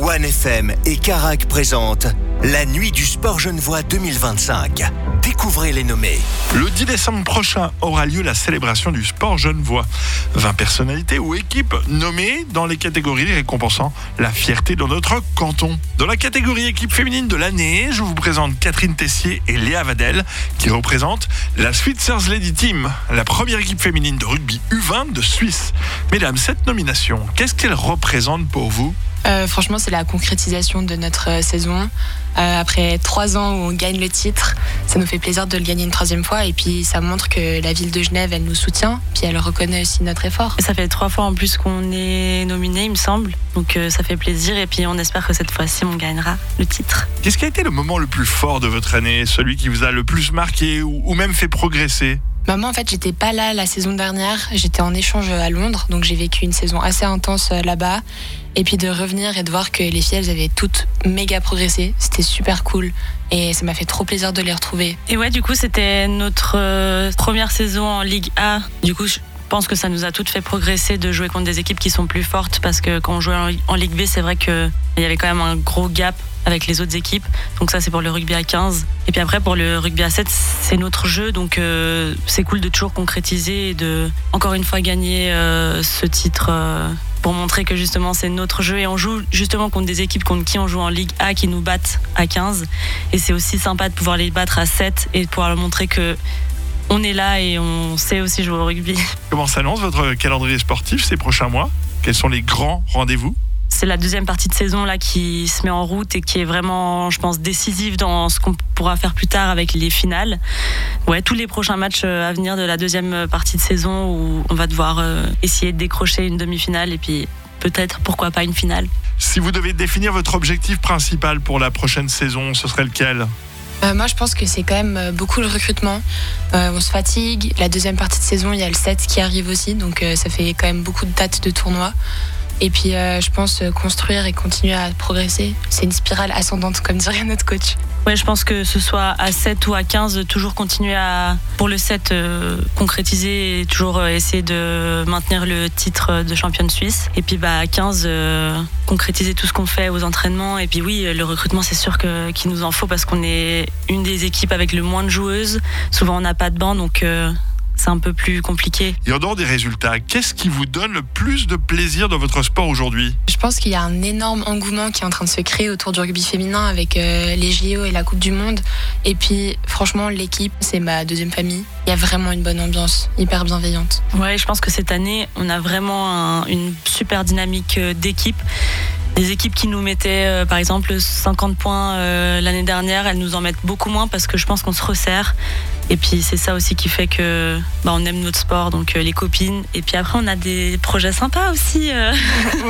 OneFM et Carac présentent la Nuit du Sport Genevois 2025. Découvrez les nommés. Le 10 décembre prochain aura lieu la célébration du sport genevois. 20 personnalités ou équipes nommées dans les catégories récompensant la fierté de notre canton. Dans la catégorie équipe féminine de l'année, je vous présente Catherine Tessier et Léa Vadel qui représentent la Switzers Lady Team, la première équipe féminine de rugby U20 de Suisse. Mesdames, cette nomination, qu'est-ce qu'elle représente pour vous ? Franchement, c'est la concrétisation de notre saison. Après 3 ans où on gagne le titre, ça nous fait plaisir de le gagner une 3e fois. Et puis, ça montre que la ville de Genève, elle nous soutient. Puis, elle reconnaît aussi notre effort. Ça fait 3 fois en plus qu'on est nominé, il me semble. Donc, ça fait plaisir. Et puis, on espère que cette fois-ci, on gagnera le titre. Qu'est-ce qui a été le moment le plus fort de votre année ? Celui qui vous a le plus marqué ou même fait progresser ? Moi, en fait, j'étais pas là la saison dernière. J'étais en échange à Londres. Donc, j'ai vécu une saison assez intense là-bas. Et puis de revenir et de voir que les filles, elles avaient toutes méga progressé. C'était super cool. Et ça m'a fait trop plaisir de les retrouver. Et ouais, du coup, c'était notre première saison en Ligue A. Du coup, je pense que ça nous a toutes fait progresser de jouer contre des équipes qui sont plus fortes. Parce que quand on jouait en Ligue B, c'est vrai qu'il y avait quand même un gros gap avec les autres équipes. Donc ça, c'est pour le rugby à 15. Et puis après, pour le rugby à 7, c'est notre jeu. Donc c'est cool de toujours concrétiser et de, encore une fois, gagner ce titre pour montrer que justement, c'est notre jeu. Et on joue justement contre des équipes contre qui on joue en Ligue A qui nous battent à 15. Et c'est aussi sympa de pouvoir les battre à 7 et de pouvoir leur montrer que on est là et on sait aussi jouer au rugby. Comment s'annonce votre calendrier sportif ces prochains mois ? Quels sont les grands rendez-vous ? C'est la 2e partie de saison là qui se met en route et qui est vraiment, je pense, décisive dans ce qu'on pourra faire plus tard avec les finales. Ouais, tous les prochains matchs à venir de la 2e partie de saison où on va devoir essayer de décrocher une demi-finale et puis peut-être, pourquoi pas, une finale. Si vous devez définir votre objectif principal pour la prochaine saison, ce serait lequel ? Moi, je pense que c'est quand même beaucoup le recrutement. On se fatigue. La 2e partie de saison, il y a le 7 qui arrive aussi. Donc, ça fait quand même beaucoup de dates de tournois. Et puis, je pense construire et continuer à progresser. C'est une spirale ascendante, comme dirait notre coach. Ouais, je pense que ce soit à 7 ou à 15, toujours continuer à, pour le 7, concrétiser et toujours essayer de maintenir le titre de championne suisse. Et puis à 15, concrétiser tout ce qu'on fait aux entraînements. Et puis oui, le recrutement, c'est sûr qu'il nous en faut parce qu'on est une des équipes avec le moins de joueuses. Souvent, on n'a pas de banc, donc c'est un peu plus compliqué. Et en dehors des résultats, qu'est-ce qui vous donne le plus de plaisir dans votre sport aujourd'hui ? Je pense qu'il y a un énorme engouement qui est en train de se créer autour du rugby féminin avec les JO et la Coupe du Monde. Et puis, franchement, l'équipe, c'est ma 2e famille. Il y a vraiment une bonne ambiance, hyper bienveillante. Ouais, je pense que cette année, on a vraiment une super dynamique d'équipe. Des équipes qui nous mettaient, par exemple, 50 points l'année dernière, elles nous en mettent beaucoup moins parce que je pense qu'on se resserre. Et puis c'est ça aussi qui fait que on aime notre sport, donc les copines. Et puis après on a des projets sympas aussi. Oui.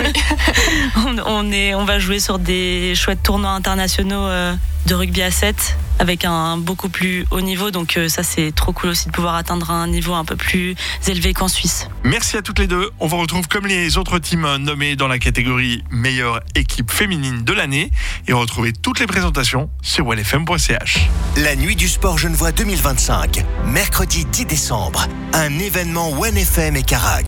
on va jouer sur des chouettes tournois internationaux de rugby à 7 avec un beaucoup plus haut niveau. Donc ça c'est trop cool aussi de pouvoir atteindre un niveau un peu plus élevé qu'en Suisse. Merci à toutes les deux. On vous retrouve comme les autres teams nommés dans la catégorie meilleure équipe féminine de l'année. Et retrouvez toutes les présentations sur onefm.ch. La Nuit du Sport Genevois 2025, mercredi 10 décembre. Un événement OneFM et Carac.